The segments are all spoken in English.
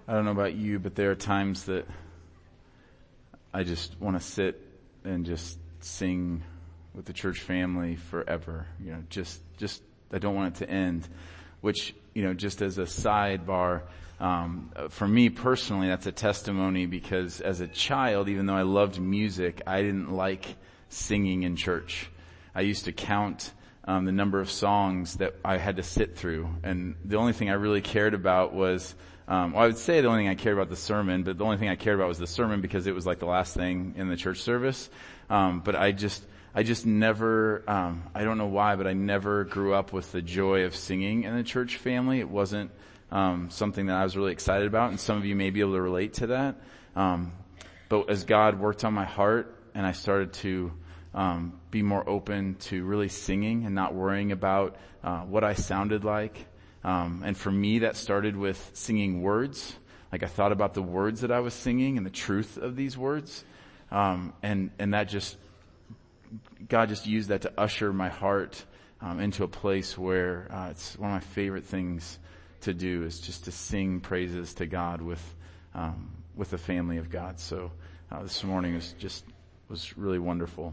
I don't know about you, but there are times that I just want to sit and just sing with the church family forever. Just I don't want it to end. Which, just as a sidebar, for me personally, that's a testimony because as a child, even though I loved music, I didn't like singing in church. I used to count the number of songs that I had to sit through, and the only thing I really cared about was I would say the only thing I cared about the sermon, but the only thing I cared about was the sermon because it was like the last thing in the church service. But I just never, I don't know why, but I never grew up with the joy of singing in the church family. It wasn't something that I was really excited about, and some of you may be able to relate to that. But as God worked on my heart and I started to be more open to really singing and not worrying about what I sounded like, and for me that started with singing words. Like I thought about the words that I was singing and the truth of these words, and that just, God just used that to usher my heart into a place where it's one of my favorite things to do is just to sing praises to God with the family of God. So this morning was really wonderful.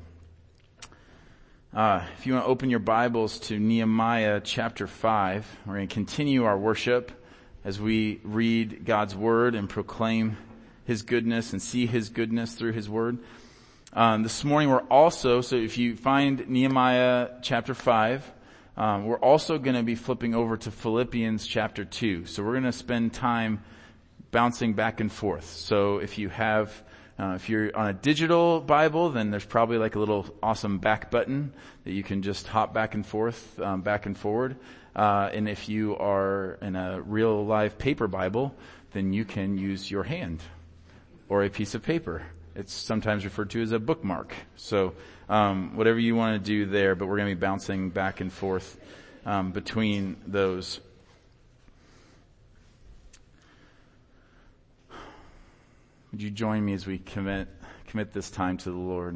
If you want to open your Bibles to Nehemiah chapter 5, we're going to continue our worship as we read God's Word and proclaim His goodness and see His goodness through His Word. This morning we're also, so if you find Nehemiah chapter 5, we're also going to be flipping over to Philippians chapter 2. So we're going to spend time bouncing back and forth. So if you have, if you're on a digital Bible, then there's probably like a little awesome back button that you can just hop back and forth, back and forward. And if you are in a real live paper Bible, then you can use your hand or a piece of paper. It's sometimes referred to as a bookmark. So, whatever you want to do there, but we're going to be bouncing back and forth, between those. Would you join me as we commit this time to the Lord?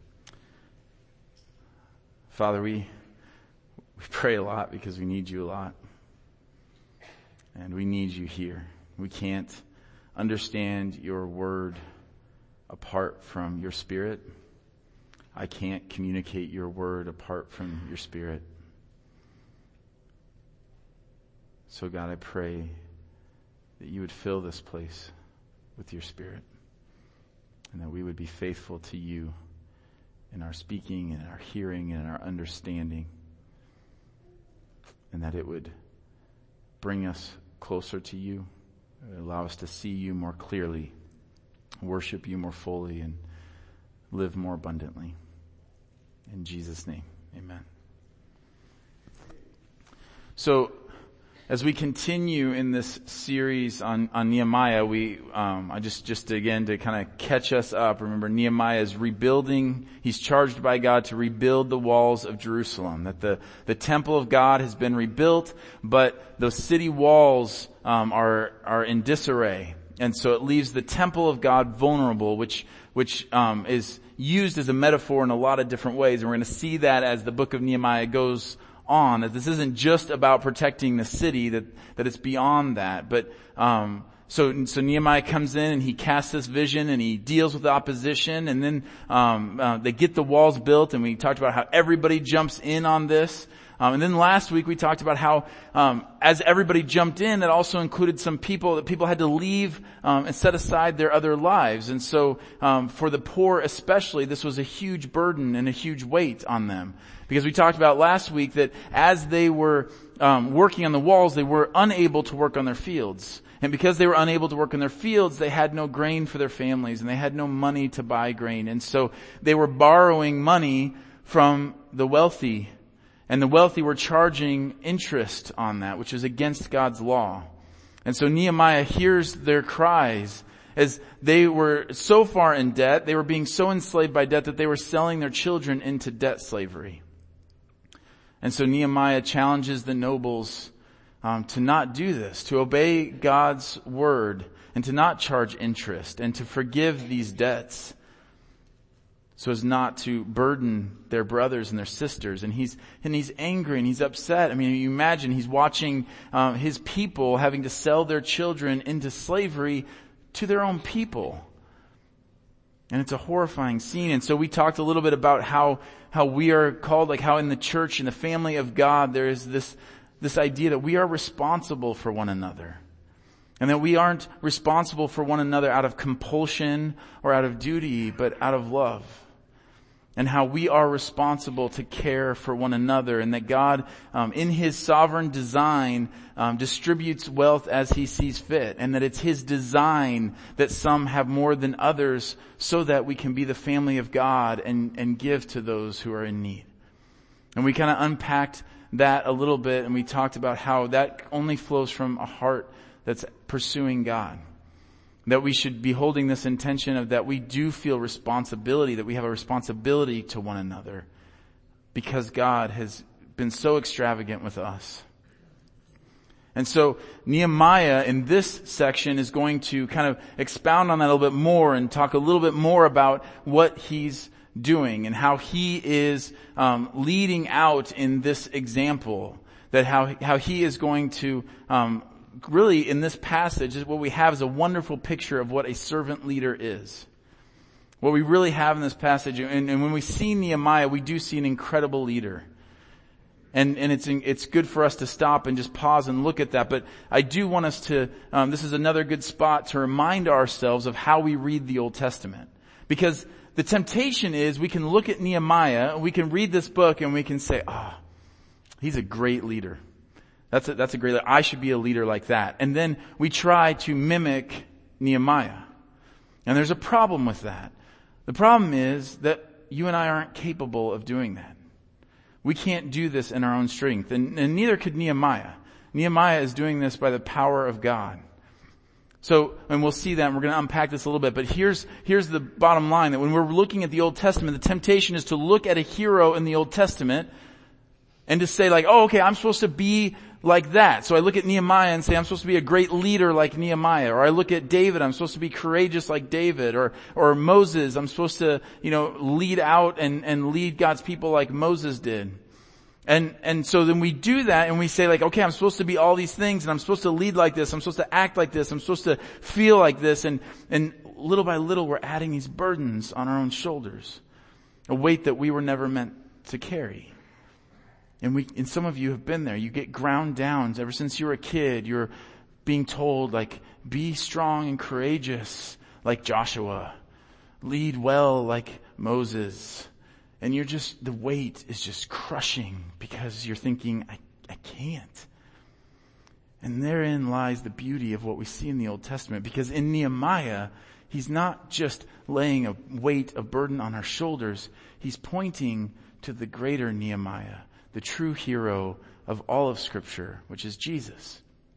Father, we pray a lot because we need you a lot. And we need you here. We can't understand your word apart from your Spirit. I can't communicate your word apart from your Spirit. So God, I pray that you would fill this place with your Spirit and that we would be faithful to you in our speaking and our hearing and our understanding, and that it would bring us closer to you, allow us to see you more clearly, worship you more fully, and live more abundantly. In Jesus' name, amen. So, as we continue in this series on Nehemiah, I just again to kind of catch us up. Remember, Nehemiah is rebuilding. He's charged by God to rebuild the walls of Jerusalem. That the temple of God has been rebuilt, but those city walls are in disarray. And so it leaves the temple of God vulnerable, which is used as a metaphor in a lot of different ways. And we're going to see that as the book of Nehemiah goes on, that this isn't just about protecting the city, that it's beyond that. But so Nehemiah comes in and he casts this vision and he deals with the opposition, and then they get the walls built, and we talked about how everybody jumps in on this. And then last week we talked about how, as everybody jumped in, it also included some people that people had to leave, and set aside their other lives. And so, for the poor especially, this was a huge burden and a huge weight on them. Because we talked about last week that as they were, working on the walls, they were unable to work on their fields. And because they were unable to work in their fields, they had no grain for their families, and they had no money to buy grain. And so they were borrowing money from the wealthy. And the wealthy were charging interest on that, which is against God's law. And so Nehemiah hears their cries as they were so far in debt, they were being so enslaved by debt that they were selling their children into debt slavery. And so Nehemiah challenges the nobles to not do this, to obey God's word, and to not charge interest, and to forgive these debts. so as not to burden their brothers and their sisters. And he's angry and he's upset. I mean, you imagine he's watching his people having to sell their children into slavery to their own people. And it's a horrifying scene. And so we talked a little bit about how we are called, like how in the church, in the family of God, there is this idea that we are responsible for one another. And that we aren't responsible for one another out of compulsion or out of duty, but out of love. And how we are responsible to care for one another, and that God, in His sovereign design, distributes wealth as He sees fit, and that it's His design that some have more than others so that we can be the family of God and give to those who are in need. And we kind of unpacked that a little bit, and we talked about how that only flows from a heart that's pursuing God. That we should be holding this intention of that we do feel responsibility, that we have a responsibility to one another because God has been so extravagant with us. And so Nehemiah in this section is going to kind of expound on that a little bit more and talk a little bit more about what he's doing and how he is leading out in this example, that how he is going to really, in this passage, what we have is a wonderful picture of what a servant leader is. What we really have in this passage, and when we see Nehemiah, we do see an incredible leader. And it's good for us to stop and just pause and look at that. But I do want us to, this is another good spot to remind ourselves of how we read the Old Testament. Because the temptation is we can look at Nehemiah, we can read this book, and we can say, he's a great leader. That's a great leader. I should be a leader like that. And then we try to mimic Nehemiah. And there's a problem with that. The problem is that you and I aren't capable of doing that. We can't do this in our own strength. And neither could Nehemiah. Nehemiah is doing this by the power of God. So, and we'll see that, and we're going to unpack this a little bit, but here's the bottom line, that when we're looking at the Old Testament, the temptation is to look at a hero in the Old Testament and to say like, okay, I'm supposed to be like that. So I look at Nehemiah and say, I'm supposed to be a great leader like Nehemiah. Or I look at David, I'm supposed to be courageous like David. Or Moses, I'm supposed to, lead out and lead God's people like Moses did. And so then we do that and we say like, okay, I'm supposed to be all these things and I'm supposed to lead like this. I'm supposed to act like this. I'm supposed to feel like this. And little by little we're adding these burdens on our own shoulders. A weight that we were never meant to carry. And some of you have been there. You get ground down ever since you were a kid. You're being told like, be strong and courageous like Joshua. Lead well like Moses. And the weight is just crushing because you're thinking, I can't. And therein lies the beauty of what we see in the Old Testament. Because in Nehemiah, he's not just laying a weight, a burden on our shoulders. He's pointing to the greater Nehemiah, the true hero of all of Scripture, which is Jesus.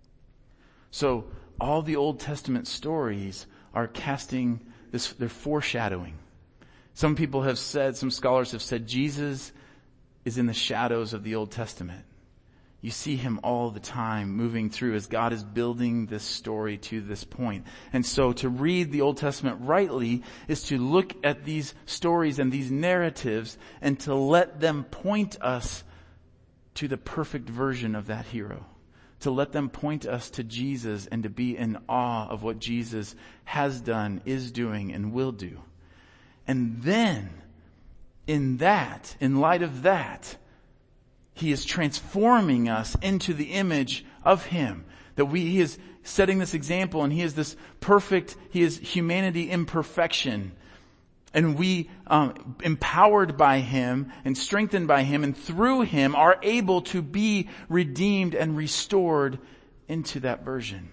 So all the Old Testament stories are casting this, they're foreshadowing. Some scholars have said Jesus is in the shadows of the Old Testament. You see him all the time moving through as God is building this story to this point. And so to read the Old Testament rightly is to look at these stories and these narratives and to let them point us to the perfect version of that hero. To let them point us to Jesus and to be in awe of what Jesus has done, is doing, and will do. And then, in light of that, he is transforming us into the image of him. He is setting this example, and he is this perfect, he is humanity in perfection. And we, empowered by him and strengthened by him and through him, are able to be redeemed and restored into that version.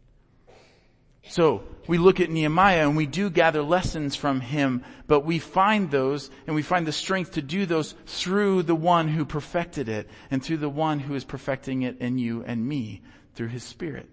So we look at Nehemiah and we do gather lessons from him, but we find those and we find the strength to do those through the one who perfected it and through the one who is perfecting it in you and me through his Spirit.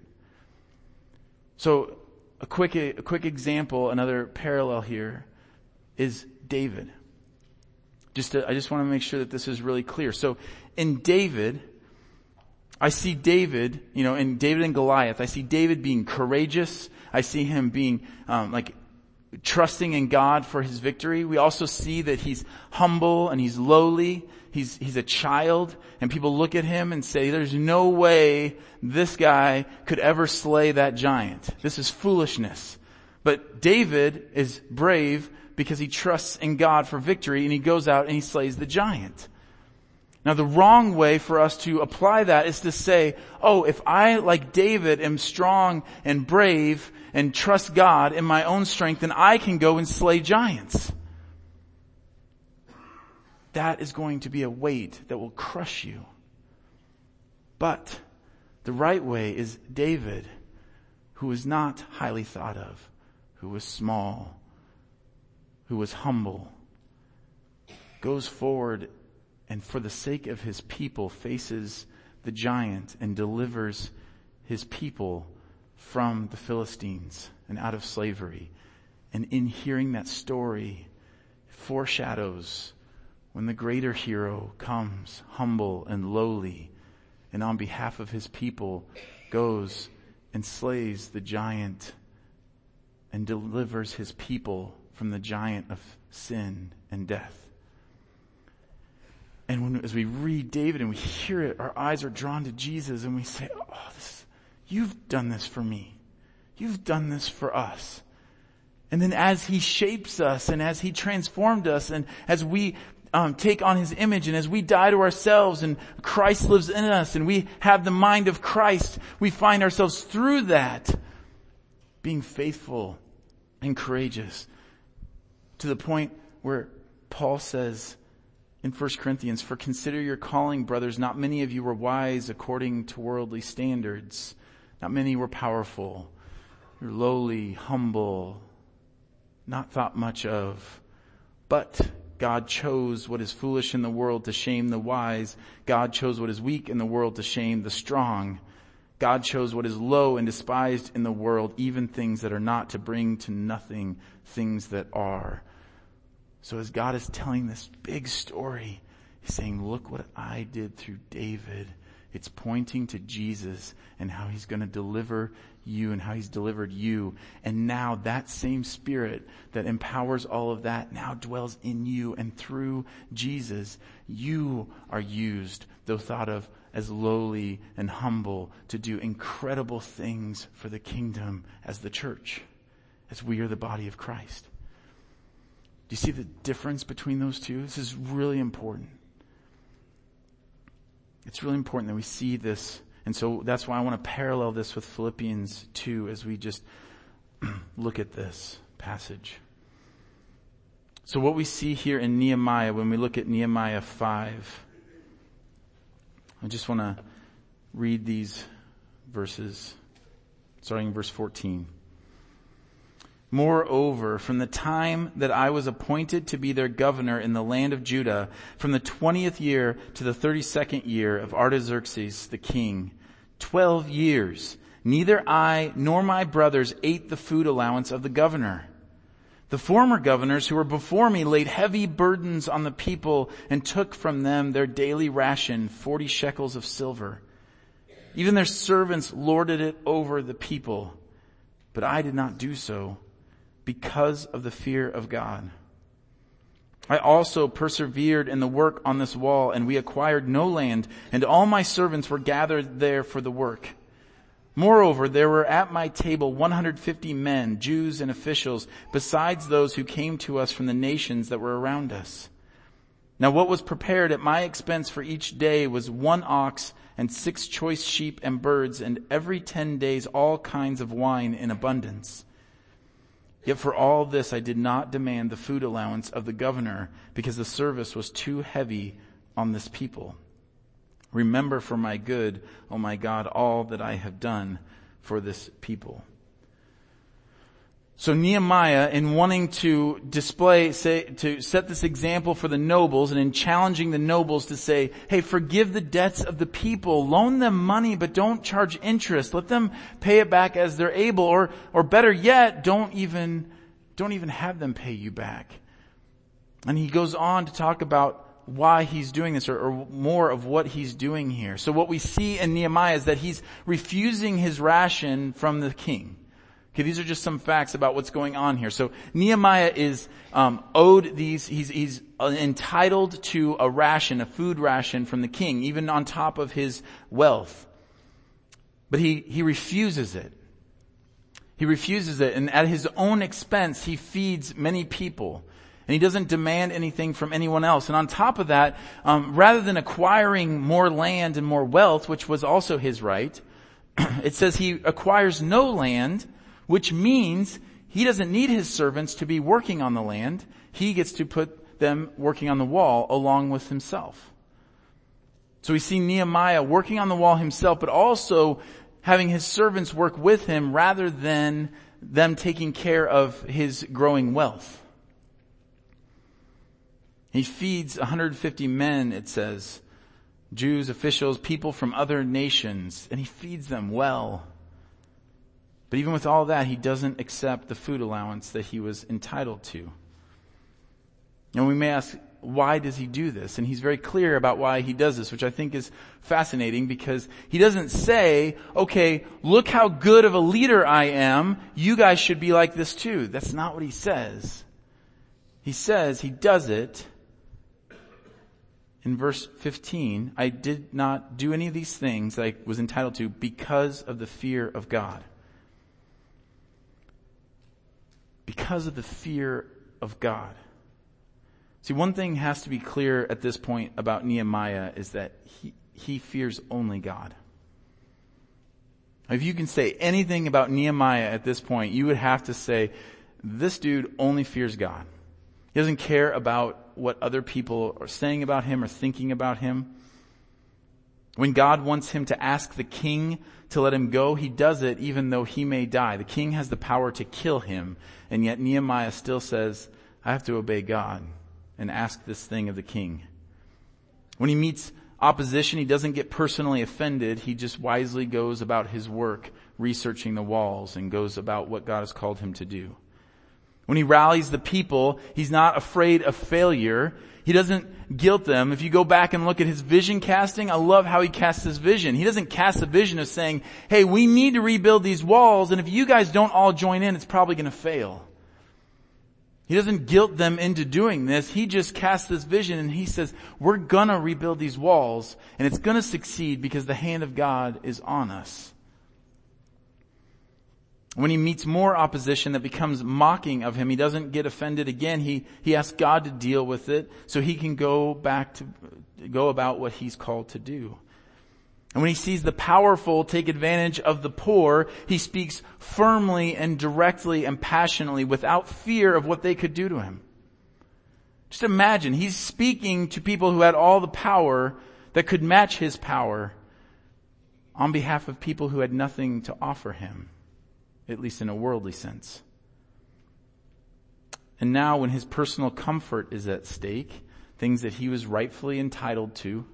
So a quick example, another parallel here is David. I just want to make sure that this is really clear. So in David, I see David, in David and Goliath, I see David being courageous. I see him being, trusting in God for his victory. We also see that he's humble and he's lowly. He's a child, and people look at him and say, there's no way this guy could ever slay that giant. This is foolishness. But David is brave because he trusts in God for victory, and he goes out and he slays the giant. Now the wrong way for us to apply that is to say, oh, if I, like David, am strong and brave and trust God in my own strength, then I can go and slay giants. That is going to be a weight that will crush you. But the right way is David, who was not highly thought of, who was small, who was humble, goes forward and for the sake of his people faces the giant and delivers his people from the Philistines and out of slavery. And in hearing that story, foreshadows when the greater hero comes humble and lowly, and on behalf of his people goes and slays the giant and delivers his people from the giant of sin and death. And as we read David and we hear it, our eyes are drawn to Jesus and we say, oh, you've done this for me. You've done this for us. And then as he shapes us and as he transformed us and as we take on his image and as we die to ourselves and Christ lives in us and we have the mind of Christ, we find ourselves through that being faithful and courageous to the point where Paul says in 1 Corinthians, for consider your calling, brothers, not many of you were wise according to worldly standards. Not many were powerful. You're lowly, humble, not thought much of. But God chose what is foolish in the world to shame the wise. God chose what is weak in the world to shame the strong. God chose what is low and despised in the world, even things that are not, to bring to nothing things that are. So as God is telling this big story, he's saying, look what I did through David. It's pointing to Jesus and how he's going to deliver you and how he's delivered you. And now that same Spirit that empowers all of that now dwells in you. And through Jesus, you are used, though thought of as lowly and humble, to do incredible things for the kingdom as the church, as we are the body of Christ. Do you see the difference between those two? This is really important. It's really important that we see this. And so that's why I want to parallel this with Philippians 2 as we just look at this passage. So what we see here in Nehemiah, when we look at Nehemiah 5, I just want to read these verses, starting in verse 14. Moreover, from the time that I was appointed to be their governor in the land of Judah, from the 20th year to the 32nd year of Artaxerxes the king, 12 years, neither I nor my brothers ate the food allowance of the governor. The former governors who were before me laid heavy burdens on the people and took from them their daily ration, 40 shekels of silver. Even their servants lorded it over the people, but I did not do so, because of the fear of God. I also persevered in the work on this wall, and we acquired no land, and all my servants were gathered there for the work. Moreover, there were at my table 150 men, Jews and officials, besides those who came to us from the nations that were around us. Now what was prepared at my expense for each day was 1 ox and 6 choice sheep and birds, and every 10 days all kinds of wine in abundance. Yet for all this I did not demand the food allowance of the governor, because the service was too heavy on this people. Remember for my good, O my God, all that I have done for this people. So Nehemiah, in wanting to to set this example for the nobles, and in challenging the nobles to say, hey, forgive the debts of the people, loan them money, but don't charge interest. Let them pay it back as they're able, or better yet, don't even have them pay you back. And he goes on to talk about why he's doing this, or more of what he's doing here. So what we see in Nehemiah is that he's refusing his ration from the king. Okay, these are just some facts about what's going on here. So Nehemiah is owed these, he's entitled to a ration, a food ration from the king, even on top of his wealth. But he refuses it. He refuses it, and at his own expense, he feeds many people. And he doesn't demand anything from anyone else. And on top of that, rather than acquiring more land and more wealth, which was also his right, it says he acquires no land, which means he doesn't need his servants to be working on the land. He gets to put them working on the wall along with himself. So we see Nehemiah working on the wall himself, but also having his servants work with him rather than them taking care of his growing wealth. He feeds 150 men, it says, Jews, officials, people from other nations, and he feeds them well. But even with all that, he doesn't accept the food allowance that he was entitled to. And we may ask, why does he do this? And he's very clear about why he does this, which I think is fascinating, because he doesn't say, okay, look how good of a leader I am. You guys should be like this too. That's not what he says. He says he does it. In verse 15, I did not do any of these things that I was entitled to because of the fear of God. Because of the fear of God. See, one thing has to be clear at this point about Nehemiah is that he fears only God. If you can say anything about Nehemiah at this point, you would have to say, this dude only fears God. He doesn't care about what other people are saying about him or thinking about him. When God wants him to ask the king to let him go, he does it even though he may die. The king has the power to kill him, and yet Nehemiah still says, I have to obey God and ask this thing of the king. When he meets opposition, he doesn't get personally offended. He just wisely goes about his work, researching the walls, and goes about what God has called him to do. When he rallies the people, he's not afraid of failure. He doesn't guilt them. If you go back and look at his vision casting, I love how he casts his vision. He doesn't cast a vision of saying, hey, we need to rebuild these walls, and if you guys don't all join in, it's probably going to fail. He doesn't guilt them into doing this. He just casts this vision and he says, we're going to rebuild these walls, and it's going to succeed because the hand of God is on us. When he meets more opposition that becomes mocking of him, he doesn't get offended again. He asks God to deal with it so he can go about what he's called to do. And when he sees the powerful take advantage of the poor, he speaks firmly and directly and passionately without fear of what they could do to him. Just imagine, he's speaking to people who had all the power that could match his power on behalf of people who had nothing to offer him. At least in a worldly sense. And now when his personal comfort is at stake, things that he was rightfully entitled to,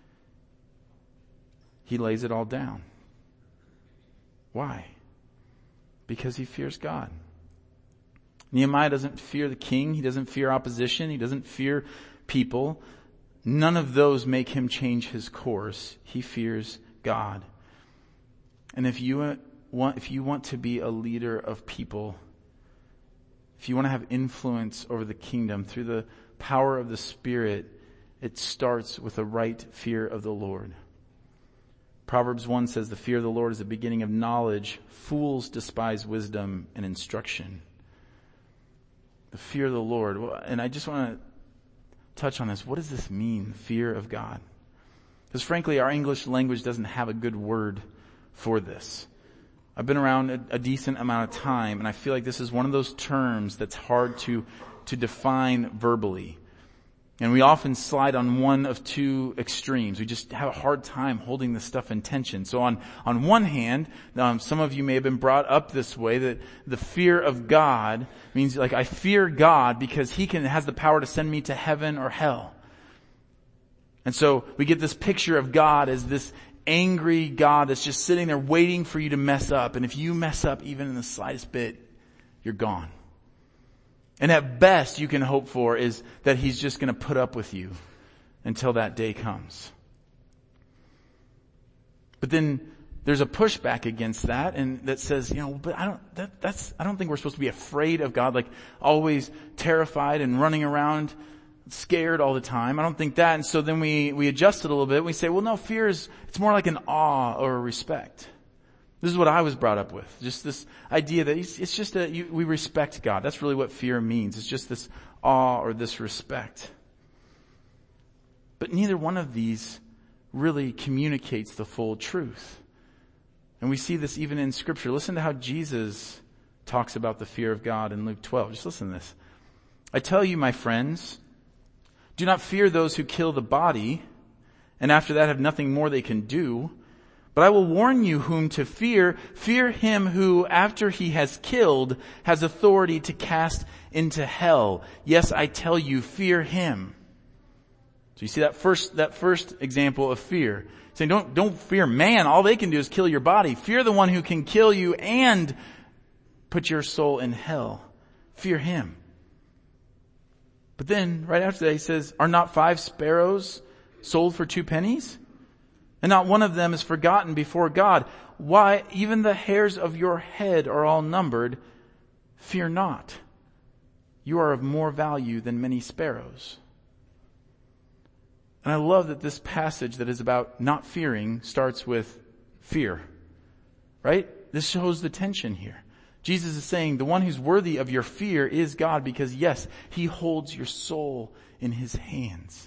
he lays it all down. Why? Because he fears God. Nehemiah doesn't fear the king. He doesn't fear opposition. He doesn't fear people. None of those make him change his course. He fears God. And if you want to be a leader of people, if you want to have influence over the kingdom through the power of the Spirit, it starts with a right fear of the Lord. Proverbs 1 says, the fear of the Lord is the beginning of knowledge. Fools despise wisdom and instruction. The fear of the Lord. And I just want to touch on this. What does this mean, fear of God? Because frankly, our English language doesn't have a good word for this. I've been around a decent amount of time, and I feel like this is one of those terms that's hard to define verbally. And we often slide on one of two extremes. We just have a hard time holding this stuff in tension. So on one hand, some of you may have been brought up this way, that the fear of God means like I fear God because he has the power to send me to heaven or hell. And so we get this picture of God as this angry God that's just sitting there waiting for you to mess up. And if you mess up even in the slightest bit, you're gone. And at best you can hope for is that he's just going to put up with you until that day comes. But then there's a pushback against that, and that says, but I don't think we're supposed to be afraid of God, like always terrified and running around scared all the time. I don't think that. And so then we adjust it a little bit. We say, well, no, it's more like an awe or a respect. This is what I was brought up with. Just this idea that it's just we respect God. That's really what fear means. It's just this awe or this respect. But neither one of these really communicates the full truth. And we see this even in Scripture. Listen to how Jesus talks about the fear of God in Luke 12. Just listen to this. I tell you, my friends, do not fear those who kill the body, and after that have nothing more they can do. But I will warn you whom to fear. Fear him who, after he has killed, has authority to cast into hell. Yes, I tell you, fear him. So you see that first example of fear. Saying, don't fear man. All they can do is kill your body. Fear the one who can kill you and put your soul in hell. Fear him. But then, right after that, he says, are not 5 sparrows sold for 2 pennies? And not one of them is forgotten before God. Why, even the hairs of your head are all numbered. Fear not. You are of more value than many sparrows. And I love that this passage that is about not fearing starts with fear. Right? This shows the tension here. Jesus is saying the one who's worthy of your fear is God because, yes, he holds your soul in his hands.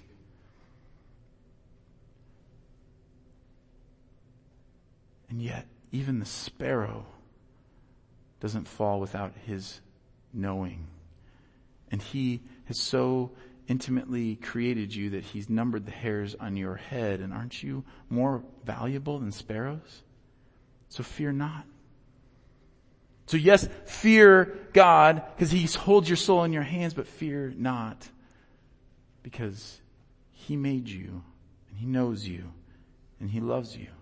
And yet, even the sparrow doesn't fall without his knowing. And he has so intimately created you that he's numbered the hairs on your head. And aren't you more valuable than sparrows? So fear not. So yes, fear God because he holds your soul in your hands, but fear not because he made you and he knows you and he loves you.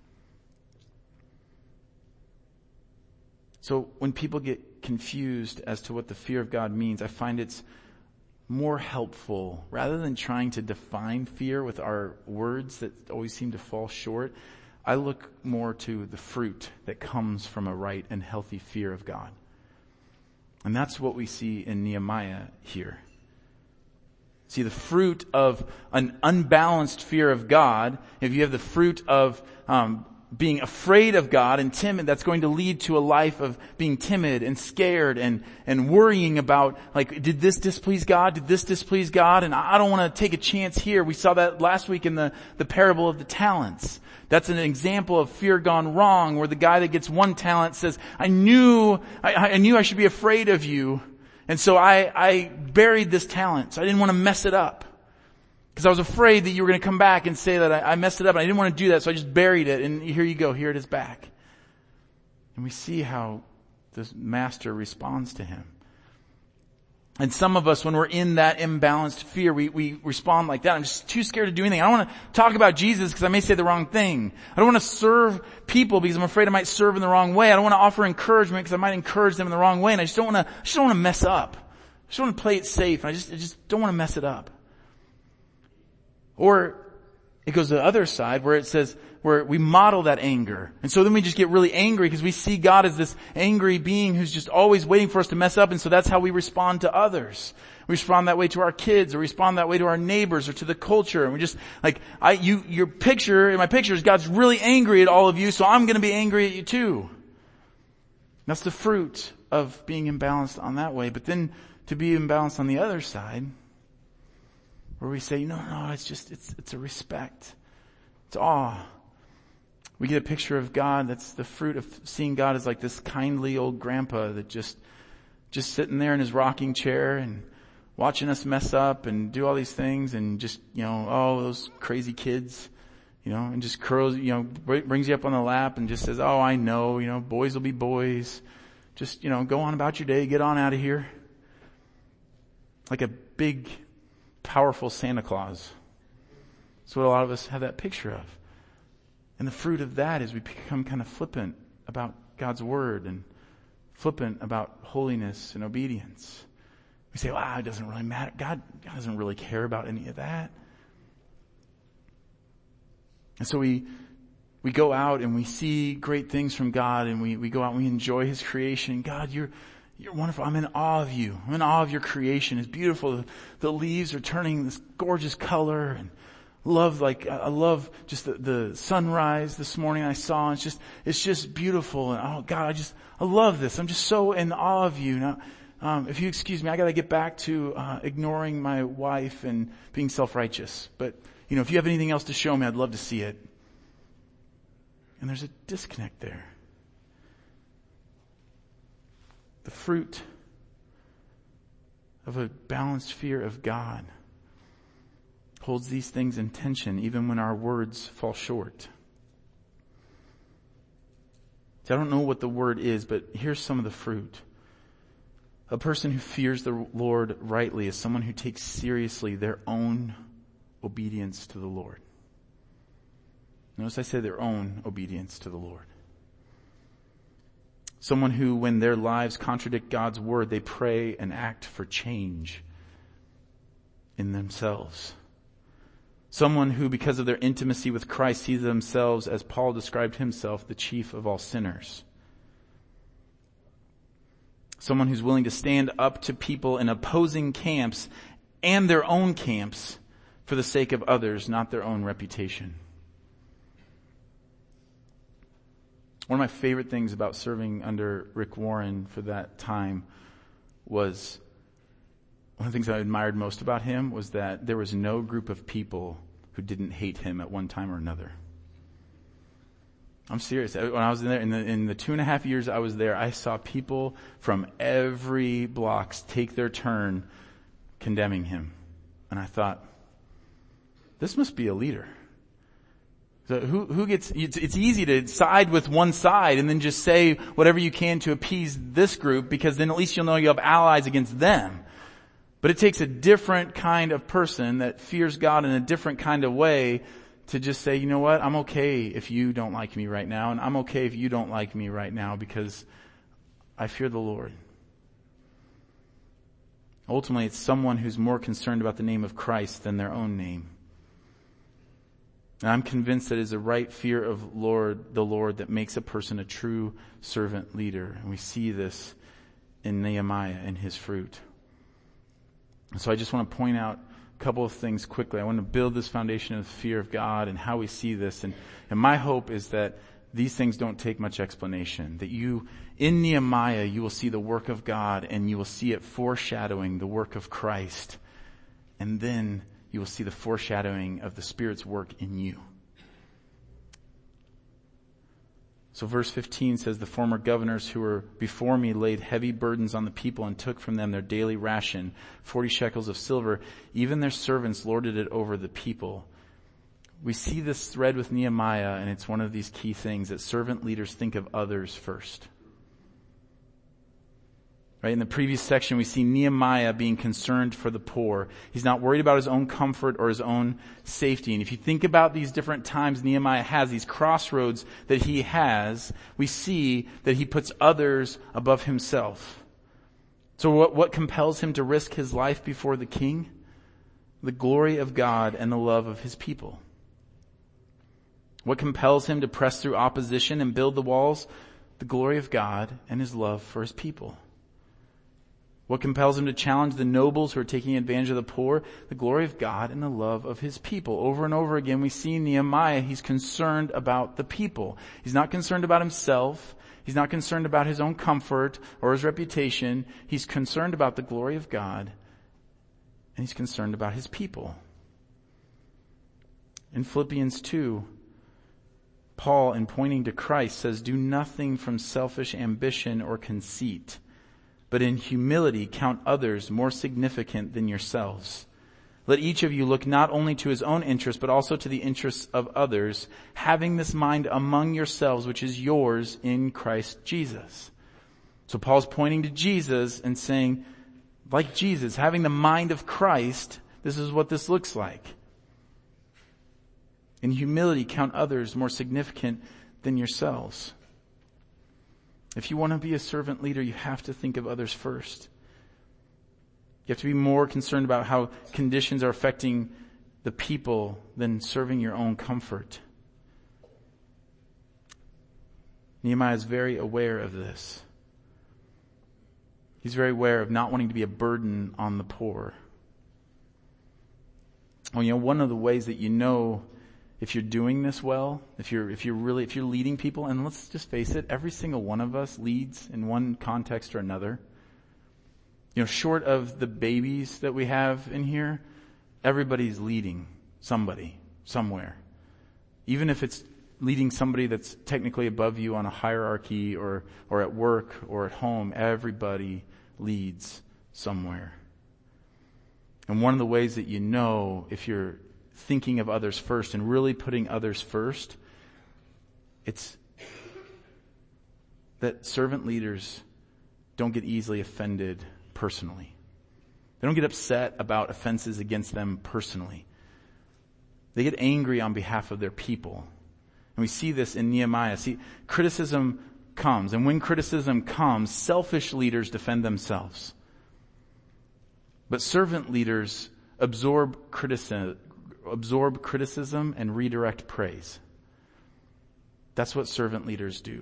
So when people get confused as to what the fear of God means, I find it's more helpful, rather than trying to define fear with our words that always seem to fall short, I look more to the fruit that comes from a right and healthy fear of God. And that's what we see in Nehemiah here. See, the fruit of an unbalanced fear of God, if you have the fruit of being afraid of God and timid, that's going to lead to a life of being timid and scared and worrying about, like, did this displease God? Did this displease God? And I don't want to take a chance here. We saw that last week in the parable of the talents. That's an example of fear gone wrong, where the guy that gets 1 talent says, I knew I should be afraid of you. And so I buried this talent. So I didn't want to mess it up. Because I was afraid that you were going to come back and say that I messed it up, and I didn't want to do that, so I just buried it, and here you go, here it is back. And we see how the master responds to him. And some of us, when we're in that imbalanced fear, we respond like that. I'm just too scared to do anything. I don't want to talk about Jesus because I may say the wrong thing. I don't want to serve people because I'm afraid I might serve in the wrong way. I don't want to offer encouragement because I might encourage them in the wrong way, and I just don't want to mess up. I just want to play it safe, and I just don't want to mess it up. Or it goes to the other side where it says, where we model that anger. And so then we just get really angry because we see God as this angry being who's just always waiting for us to mess up. And so that's how we respond to others. We respond that way to our kids, or respond that way to our neighbors or to the culture. And we just, like, your picture, in my picture is God's really angry at all of you, so I'm going to be angry at you too. That's the fruit of being imbalanced on that way. But then to be imbalanced on the other side, where we say, no, it's a respect. It's awe. We get a picture of God that's the fruit of seeing God as like this kindly old grandpa that just sitting there in his rocking chair and watching us mess up and do all these things, and just, those crazy kids, and just curls, brings you up on the lap and just says, oh, I know, boys will be boys. Just, go on about your day, get on out of here. Like a big, powerful Santa Claus. That's what a lot of us have that picture of. And the fruit of that is we become kind of flippant about God's word and flippant about holiness and obedience. We say, wow, it doesn't really matter. God doesn't really care about any of that. And so we we go out and we see great things from God, and we go out and we enjoy His creation. God, you're wonderful. I'm in awe of you. I'm in awe of your creation. It's beautiful. The leaves are turning this gorgeous color, and I love just the sunrise this morning I saw. It's just beautiful. And oh God, I love this. I'm just so in awe of you. Now, if you excuse me, I gotta get back to, ignoring my wife and being self-righteous. But, if you have anything else to show me, I'd love to see it. And there's a disconnect there. The fruit of a balanced fear of God holds these things in tension even when our words fall short. So I don't know what the word is, but here's some of the fruit. A person who fears the Lord rightly is someone who takes seriously their own obedience to the Lord. Notice I say their own obedience to the Lord. Someone who, when their lives contradict God's word, they pray and act for change in themselves. Someone who, because of their intimacy with Christ, sees themselves, as Paul described himself, the chief of all sinners. Someone who's willing to stand up to people in opposing camps and their own camps for the sake of others, not their own reputation. One of my favorite things about serving under Rick Warren for that time was, one of the things I admired most about him was that there was no group of people who didn't hate him at one time or another. I'm serious. When I was in there, in the 2.5 years I was there, I saw people from every block take their turn condemning him. And I thought, this must be a leader. So who gets, it's easy to side with one side and then just say whatever you can to appease this group, because then at least you'll know you have allies against them. But it takes a different kind of person that fears God in a different kind of way to just say, you know what, I'm okay if you don't like me right now, and I'm okay if you don't like me right now because I fear the Lord. Ultimately, it's someone who's more concerned about the name of Christ than their own name. And I'm convinced that it is a right fear of the Lord that makes a person a true servant leader. And we see this in Nehemiah and his fruit. And so I just want to point out a couple of things quickly. I want to build this foundation of fear of God and how we see this. And my hope is that these things don't take much explanation. That in Nehemiah, you will see the work of God and you will see it foreshadowing the work of Christ. And then you will see the foreshadowing of the Spirit's work in you. So verse 15 says, the former governors who were before me laid heavy burdens on the people and took from them their daily ration, 40 shekels of silver. Even their servants lorded it over the people. We see this thread with Nehemiah, and it's one of these key things, that servant leaders think of others first. Right? In the previous section, we see Nehemiah being concerned for the poor. He's not worried about his own comfort or his own safety. And if you think about these different times Nehemiah has, these crossroads that he has, we see that he puts others above himself. So what compels him to risk his life before the king? The glory of God and the love of his people. What compels him to press through opposition and build the walls? The glory of God and his love for his people. What compels him to challenge the nobles who are taking advantage of the poor? The glory of God and the love of his people. Over and over again, we see Nehemiah, he's concerned about the people. He's not concerned about himself. He's not concerned about his own comfort or his reputation. He's concerned about the glory of God, and he's concerned about his people. In Philippians 2, Paul, in pointing to Christ, says, do nothing from selfish ambition or conceit, but in humility count others more significant than yourselves. Let each of you look not only to his own interests, but also to the interests of others, having this mind among yourselves, which is yours in Christ Jesus. So Paul's pointing to Jesus and saying, like Jesus, having the mind of Christ, this is what this looks like. In humility count others more significant than yourselves. If you want to be a servant leader, you have to think of others first. You have to be more concerned about how conditions are affecting the people than serving your own comfort. Nehemiah is very aware of this. He's very aware of not wanting to be a burden on the poor. Well, one of the ways that you know if you're doing this well, if you're leading people, and let's just face it, every single one of us leads in one context or another. Short of the babies that we have in here, everybody's leading somebody, somewhere. Even if it's leading somebody that's technically above you on a hierarchy or at work or at home, everybody leads somewhere. And one of the ways that you know if you're thinking of others first and really putting others first, it's that servant leaders don't get easily offended personally. They don't get upset about offenses against them personally. They get angry on behalf of their people. And we see this in Nehemiah. See, criticism comes. And when criticism comes, selfish leaders defend themselves. But servant leaders absorb criticism and redirect praise. That's what servant leaders do.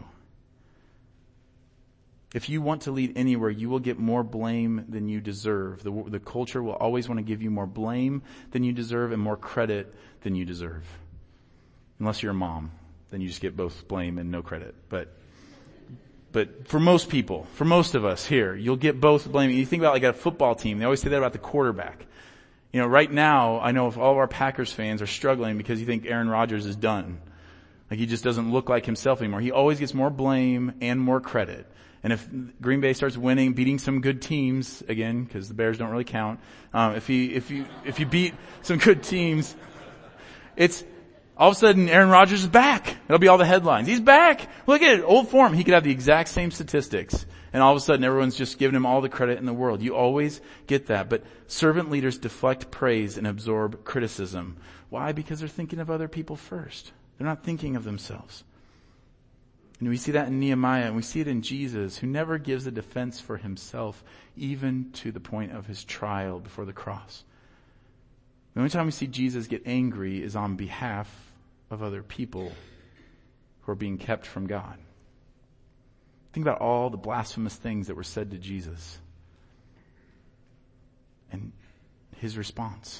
If you want to lead anywhere, you will get more blame than you deserve. The culture will always want to give you more blame than you deserve and more credit than you deserve. Unless you're a mom, then you just get both blame and no credit. But for most people, for most of us here, you'll get both blame. You think about like a football team, they always say that about the quarterback. Right now, I know if all of our Packers fans are struggling because you think Aaron Rodgers is done. Like he just doesn't look like himself anymore. He always gets more blame and more credit. And if Green Bay starts winning, beating some good teams, again, because the Bears don't really count, if you beat some good teams, it's all of a sudden Aaron Rodgers is back. It'll be all the headlines. He's back. Look at it, old form. He could have the exact same statistics. And all of a sudden everyone's just giving him all the credit in the world. You always get that. But servant leaders deflect praise and absorb criticism. Why? Because they're thinking of other people first. They're not thinking of themselves. And we see that in Nehemiah, and we see it in Jesus, who never gives a defense for himself, even to the point of his trial before the cross. The only time we see Jesus get angry is on behalf of other people who are being kept from God. Think about all the blasphemous things that were said to Jesus and his response.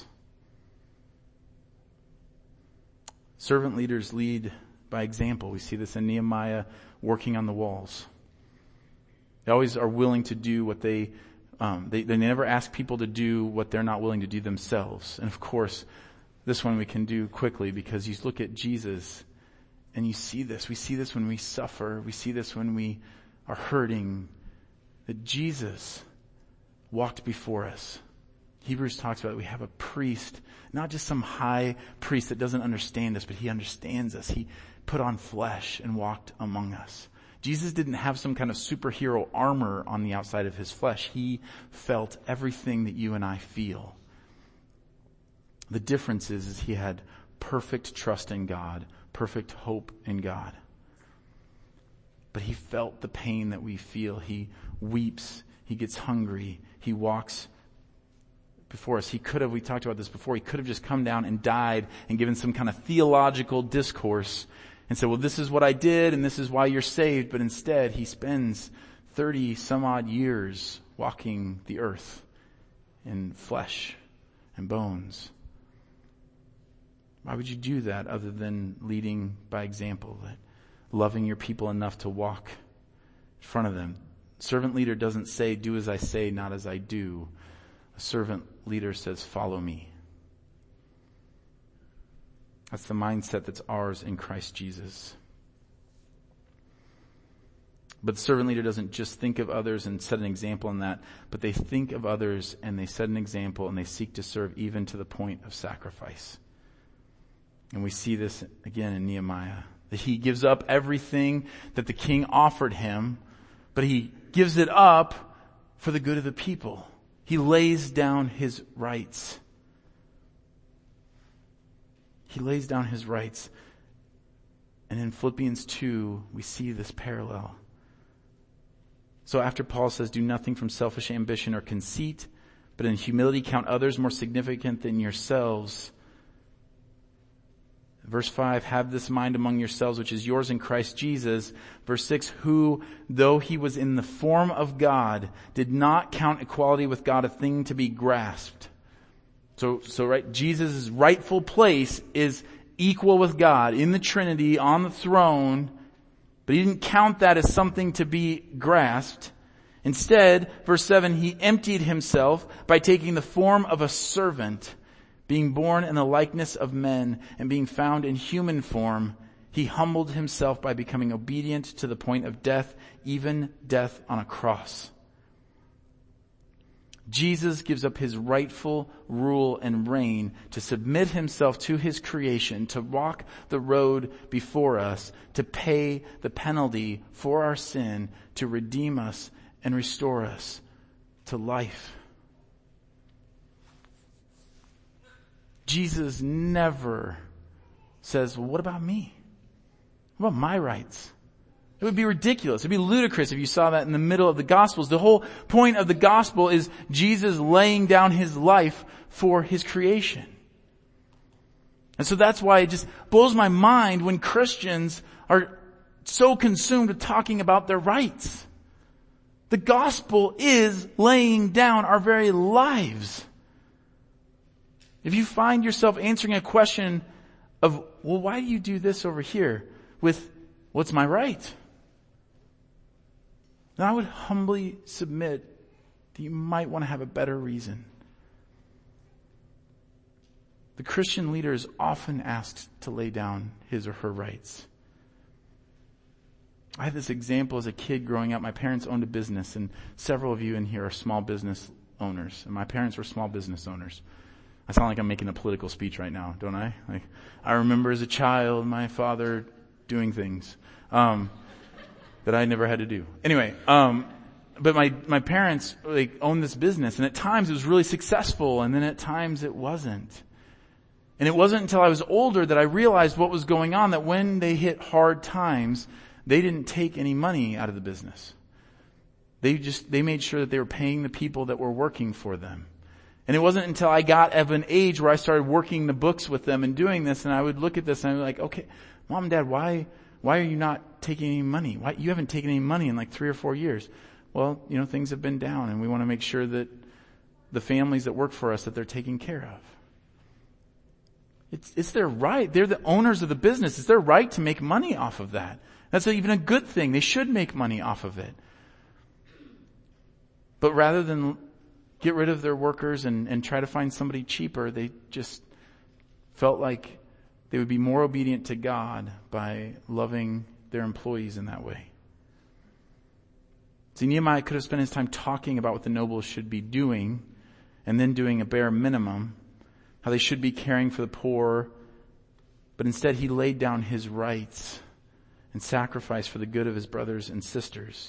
Servant leaders lead by example. We see this in Nehemiah working on the walls. They always are willing to do what they never ask people to do what they're not willing to do themselves. And of course, this one we can do quickly because you look at Jesus and you see this. We see this when we suffer. We see this when we are hurting. That Jesus walked before us. Hebrews talks about it. We have a priest, not just some high priest that doesn't understand us, but he understands us. He put on flesh and walked among us. Jesus didn't have some kind of superhero armor on the outside of his flesh. He felt everything that you and I feel. The difference is he had perfect trust in God, perfect hope in God. But he felt the pain that we feel. He weeps. He gets hungry. He walks before us. We talked about this before, he could have just come down and died and given some kind of theological discourse and said, well, this is what I did and this is why you're saved. But instead, he spends 30 some odd years walking the earth in flesh and bones. Why would you do that other than leading by example, that loving your people enough to walk in front of them? Servant leader doesn't say, do as I say, not as I do. A servant leader says, follow me. That's the mindset that's ours in Christ Jesus. But the servant leader doesn't just think of others and set an example in that, but they think of others and they set an example and they seek to serve even to the point of sacrifice. And we see this again in Nehemiah, that he gives up everything that the king offered him, but he gives it up for the good of the people. He lays down his rights. He lays down his rights. And in Philippians 2, we see this parallel. So after Paul says, do nothing from selfish ambition or conceit, but in humility count others more significant than yourselves. Verse 5, have this mind among yourselves, which is yours in Christ Jesus. Verse 6, who, though he was in the form of God, did not count equality with God a thing to be grasped. So right, Jesus' rightful place is equal with God in the Trinity on the throne, but he didn't count that as something to be grasped. Instead, verse 7, he emptied himself by taking the form of a servant. Being born in the likeness of men and being found in human form, he humbled himself by becoming obedient to the point of death, even death on a cross. Jesus gives up his rightful rule and reign to submit himself to his creation, to walk the road before us, to pay the penalty for our sin, to redeem us and restore us to life. Jesus never says, well, what about me? What about my rights? It would be ridiculous. It would be ludicrous if you saw that in the middle of the Gospels. The whole point of the Gospel is Jesus laying down his life for his creation. And so that's why it just blows my mind when Christians are so consumed with talking about their rights. The Gospel is laying down our very lives. If you find yourself answering a question of, well, why do you do this over here with, what's my right? Then I would humbly submit that you might want to have a better reason. The Christian leader is often asked to lay down his or her rights. I had this example as a kid growing up. My parents owned a business, and several of you in here are small business owners, and my parents were small business owners. I sound like I'm making a political speech right now, don't I? I remember as a child my father doing things that I never had to do. Anyway, but my parents owned this business, and at times it was really successful, and then at times it wasn't. And it wasn't until I was older that I realized what was going on, that when they hit hard times, they didn't take any money out of the business. They made sure that they were paying the people that were working for them. And it wasn't until I got of an age where I started working the books with them and doing this, and I would look at this and I'd be like, okay, Mom and Dad, why are you not taking any money? Why you haven't taken any money in like 3 or 4 years? Well, things have been down, and we want to make sure that the families that work for us, that they're taken care of. It's their right. They're the owners of the business. It's their right to make money off of that. That's even a good thing. They should make money off of it. But rather than get rid of their workers and try to find somebody cheaper, they just felt like they would be more obedient to God by loving their employees in that way. See, Nehemiah could have spent his time talking about what the nobles should be doing and then doing a bare minimum, how they should be caring for the poor, but instead he laid down his rights and sacrificed for the good of his brothers and sisters.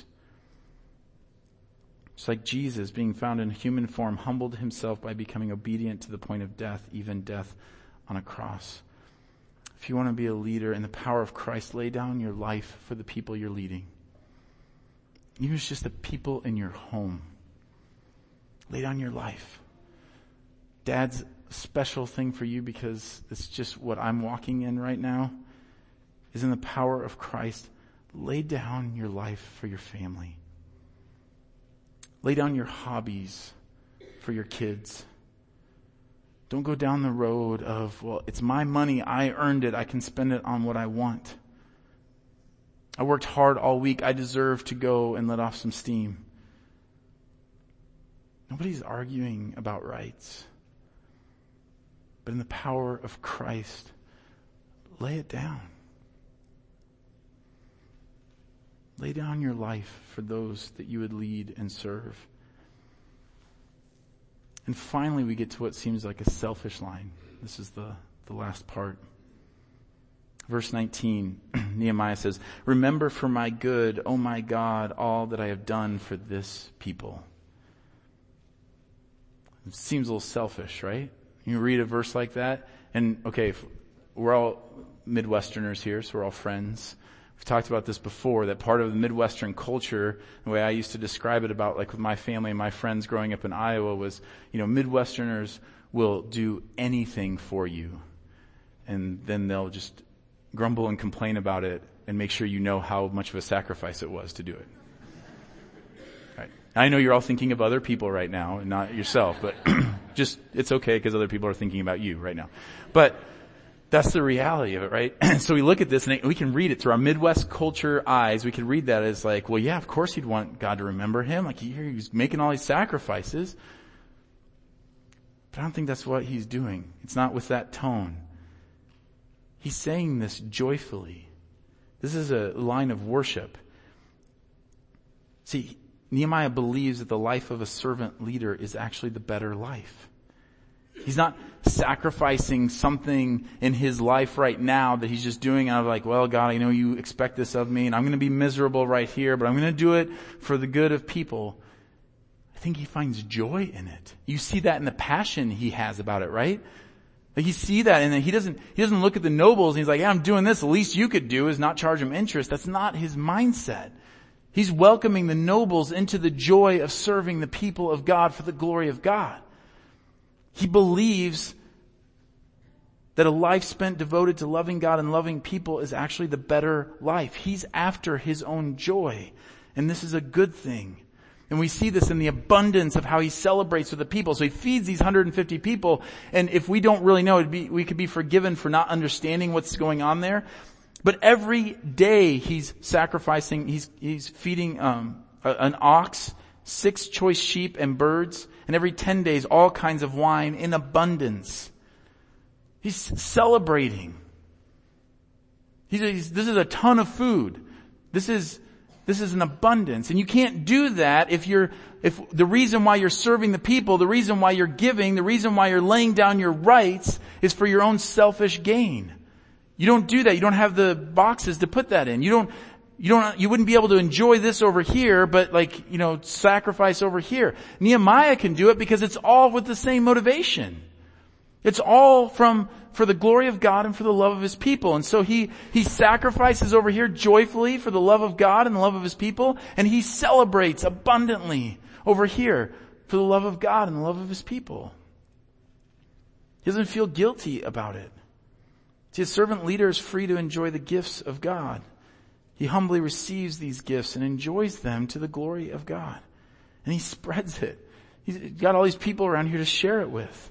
Just like Jesus, being found in human form, humbled himself by becoming obedient to the point of death, even death on a cross. If you want to be a leader in the power of Christ, lay down your life for the people you're leading. Even if it's just the people in your home. Lay down your life. Dad's a special thing for you because it's just what I'm walking in right now, is in the power of Christ. Lay down your life for your family. Lay down your hobbies for your kids. Don't go down the road of, well, it's my money, I earned it, I can spend it on what I want. I worked hard all week, I deserve to go and let off some steam. Nobody's arguing about rights. But in the power of Christ, lay it down. Lay down your life for those that you would lead and serve. And finally, we get to what seems like a selfish line. This is the last part. Verse 19, Nehemiah says, "Remember for my good, O my God, all that I have done for this people." It seems a little selfish, right? You read a verse like that, and okay, we're all Midwesterners here, so we're all friends. We've talked about this before, that part of the Midwestern culture, the way I used to describe it about like with my family and my friends growing up in Iowa was, Midwesterners will do anything for you. and then they'll just grumble and complain about it and make sure you know how much of a sacrifice it was to do it. Right. I know you're all thinking of other people right now and not yourself, but just, it's okay because other people are thinking about you right now. But that's the reality of it, right? So we look at this and we can read it through our Midwest culture eyes. We can read that as like, well, yeah, of course he'd want God to remember him. Like he's making all these sacrifices. But I don't think that's what he's doing. It's not with that tone. He's saying this joyfully. This is a line of worship. See, Nehemiah believes that the life of a servant leader is actually the better life. He's not sacrificing something in his life right now that he's just doing out of like, well, God, I know you expect this of me and I'm going to be miserable right here, but I'm going to do it for the good of people. I think he finds joy in it. You see that in the passion he has about it, right? Like you see that and he doesn't look at the nobles and he's like, yeah, I'm doing this. The least you could do is not charge him interest. That's not his mindset. He's welcoming the nobles into the joy of serving the people of God for the glory of God. He believes that a life spent devoted to loving God and loving people is actually the better life. He's after his own joy. And this is a good thing. And we see this in the abundance of how he celebrates with the people. So he feeds these 150 people. And if we don't really know, we could be forgiven for not understanding what's going on there. But every day he's sacrificing, he's feeding an ox, 6 choice sheep and birds, and every 10 days all kinds of wine in abundance. He's celebrating. This is a ton of food. This is an abundance. And you can't do that if the reason why you're serving the people, the reason why you're giving, the reason why you're laying down your rights is for your own selfish gain. You don't do that. You don't have the boxes to put that in. You wouldn't be able to enjoy this over here, but sacrifice over here. Nehemiah can do it because it's all with the same motivation. It's all for the glory of God and for the love of his people. And so he sacrifices over here joyfully for the love of God and the love of his people, and he celebrates abundantly over here for the love of God and the love of his people. He doesn't feel guilty about it. See, a servant leader is free to enjoy the gifts of God. He humbly receives these gifts and enjoys them to the glory of God. And he spreads it. He's got all these people around here to share it with.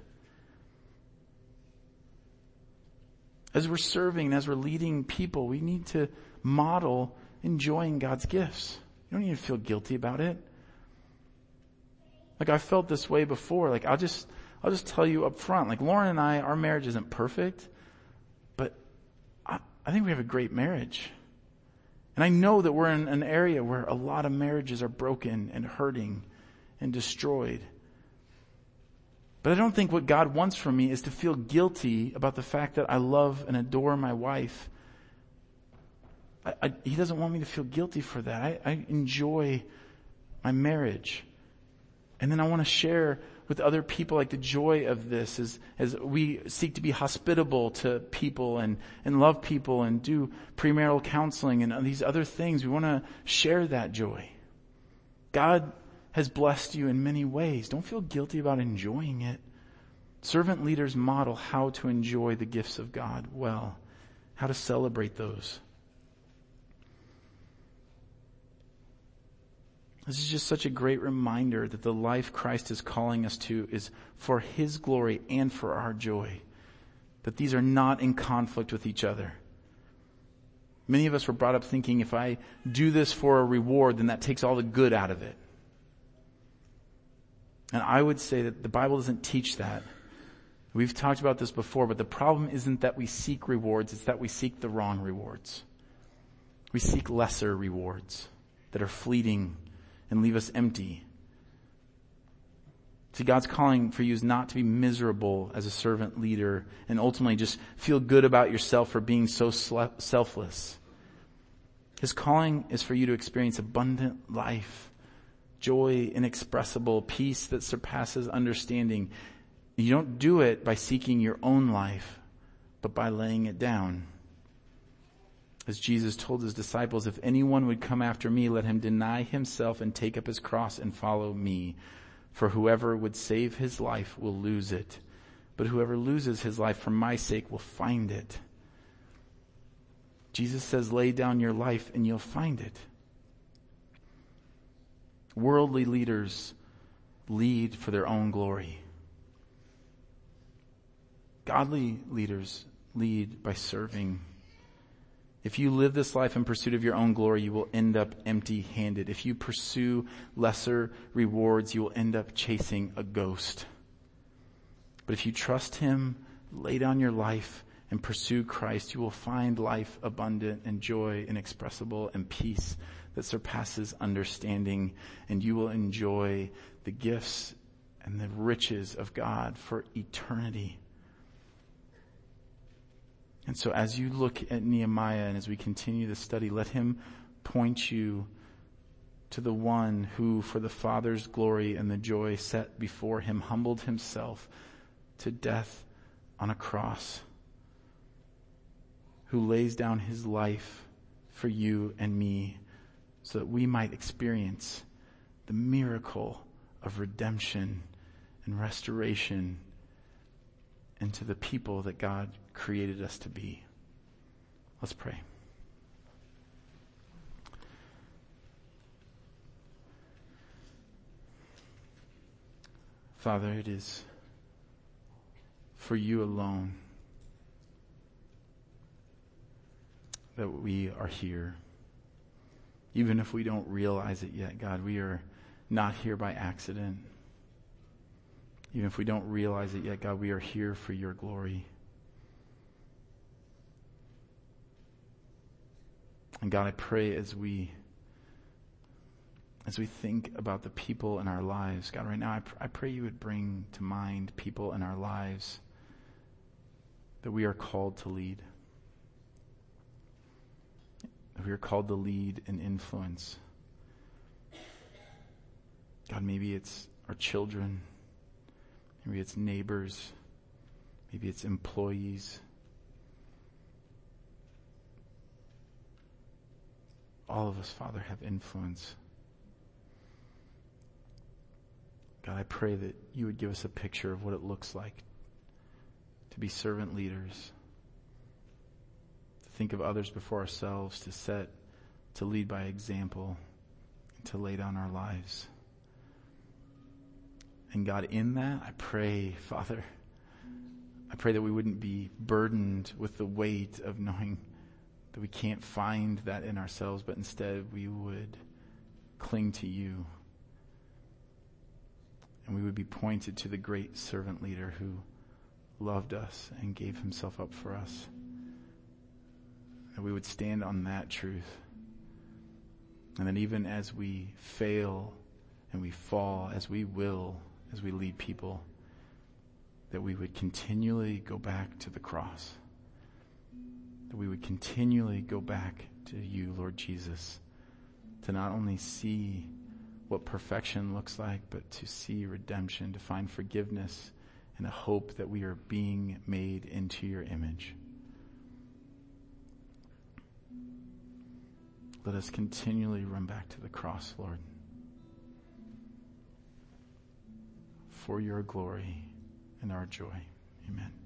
As we're serving and as we're leading people, we need to model enjoying God's gifts. You don't need to feel guilty about it. Like I felt this way before. Like I'll just tell you up front. Like Lauren and I, our marriage isn't perfect, but I think we have a great marriage. And I know that we're in an area where a lot of marriages are broken and hurting and destroyed. But I don't think what God wants from me is to feel guilty about the fact that I love and adore my wife. He doesn't want me to feel guilty for that. I enjoy my marriage. And then I want to share with other people like the joy of this as we seek to be hospitable to people and love people and do premarital counseling and these other things. We want to share that joy. God has blessed you in many ways. Don't feel guilty about enjoying it. Servant leaders model how to enjoy the gifts of God well, how to celebrate those. This is just such a great reminder that the life Christ is calling us to is for his glory and for our joy. That these are not in conflict with each other. Many of us were brought up thinking if I do this for a reward, then that takes all the good out of it. And I would say that the Bible doesn't teach that. We've talked about this before, but the problem isn't that we seek rewards, it's that we seek the wrong rewards. We seek lesser rewards that are fleeting and leave us empty. See, God's calling for you is not to be miserable as a servant leader and ultimately just feel good about yourself for being so selfless. His calling is for you to experience abundant life, joy inexpressible, peace that surpasses understanding. You don't do it by seeking your own life, but by laying it down. As Jesus told his disciples, if anyone would come after me, let him deny himself and take up his cross and follow me. For whoever would save his life will lose it, but whoever loses his life for my sake will find it. Jesus says, lay down your life and you'll find it. Worldly leaders lead for their own glory. Godly leaders lead by serving. If you live this life in pursuit of your own glory, you will end up empty-handed. If you pursue lesser rewards, you will end up chasing a ghost. But if you trust him, lay down your life, and pursue Christ, you will find life abundant and joy inexpressible and peace that surpasses understanding, and you will enjoy the gifts and the riches of God for eternity. And so as you look at Nehemiah and as we continue the study, let him point you to the one who, for the Father's glory and the joy set before him, humbled himself to death on a cross, who lays down his life for you and me so that we might experience the miracle of redemption and restoration into the people that God created us to be. Let's pray. Father, it is for you alone that we are here. Even if we don't realize it yet, God, we are not here by accident. Even if we don't realize it yet, God, we are here for your glory. And God, I pray as we think about the people in our lives, God, right now I pray you would bring to mind people in our lives that we are called to lead. That we are called to lead and influence. God, maybe it's our children. Maybe it's neighbors. Maybe it's employees. All of us, Father, have influence. God, I pray that you would give us a picture of what it looks like to be servant leaders, to think of others before ourselves, to lead by example, and to lay down our lives. And God, in that, I pray, Father, I pray that we wouldn't be burdened with the weight of knowing that we can't find that in ourselves, but instead we would cling to you. And we would be pointed to the great servant leader who loved us and gave himself up for us. That we would stand on that truth. And then even as we fail and we fall, as we lead people, that we would continually go back to the cross. That we would continually go back to you, Lord Jesus, to not only see what perfection looks like, but to see redemption, to find forgiveness and a hope that we are being made into your image. Let us continually run back to the cross, Lord, for your glory and our joy. Amen.